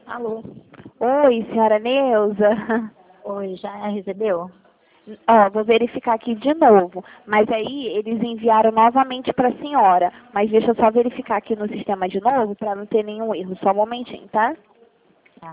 Alô? Oi, senhora Neuza. Oi, já recebeu? Ó, vou verificar aqui de novo. Mas aí eles enviaram novamente para a senhora. Mas deixa eu só verificar aqui no sistema de novo para não ter nenhum erro. Só um momentinho, tá? Tá.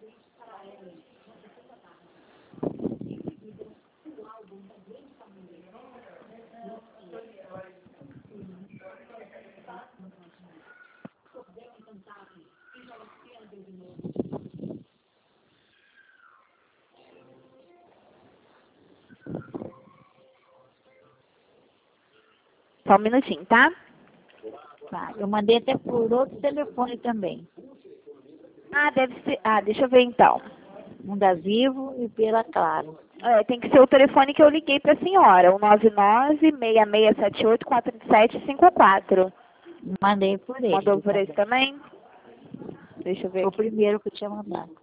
Só um minutinho, tá? Tá. Eu mandei até por outro telefone também. Ah, deve ser. Ah, deixa eu ver então. Um da Vivo e pela Claro. É, tem que ser o telefone que eu liguei para a senhora. O 99-6678-4754. Mandei por ele. Mandou por esse também? Deixa eu ver Foi o aqui. primeiro que eu tinha mandado.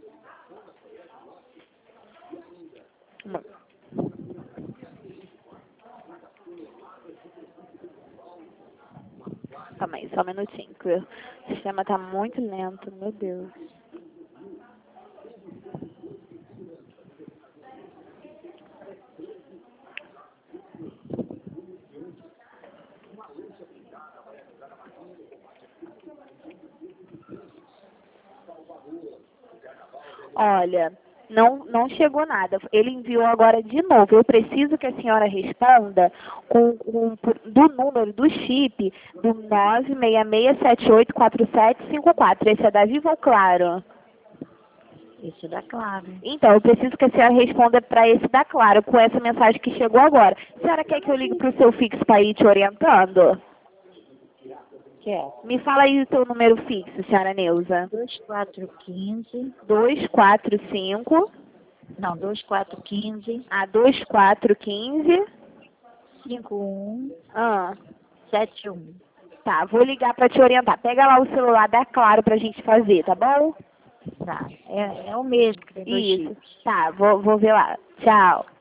Calma aí, só um minutinho, que o sistema tá muito lento, meu Deus. Olha, não chegou nada. Ele enviou agora de novo. Eu preciso que a senhora responda do número do chip do 966784754. Esse é da Vivo ou Claro? Esse da Claro. Então, eu preciso que a senhora responda para esse da Claro, com essa mensagem que chegou agora. A senhora quer que eu ligue para o seu fixo para ir te orientando? Quer? Me fala aí o seu número fixo, senhora Neuza. 2415. 245. Não, 2415. 2415. 5171. Tá, vou ligar para te orientar. Pega lá o celular da Claro pra gente fazer, tá bom? Tá. É o mesmo que tem dois Isso. chips. Tá, vou ver lá. Tchau.